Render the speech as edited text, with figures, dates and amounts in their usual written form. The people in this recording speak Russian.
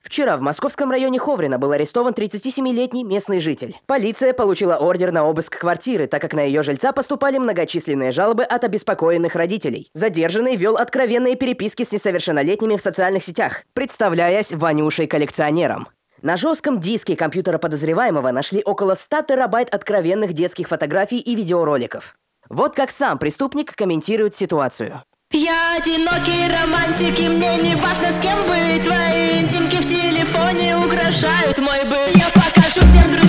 Вчера в московском районе Ховрина был арестован 37-летний местный житель. Полиция получила ордер на обыск квартиры, так как на ее жильца поступали многочисленные жалобы от обеспокоенных родителей. Задержанный вел откровенные переписки с несовершеннолетними в социальных сетях, представляясь Ванюшей-коллекционером. На жестком диске компьютера подозреваемого нашли около 100 терабайт откровенных детских фотографий и видеороликов. Вот как сам преступник комментирует ситуацию. Я одинокий романтик, и мне не важно, с кем быть. Твои интимки в телефоне угрожают мой быт. Я покажу всем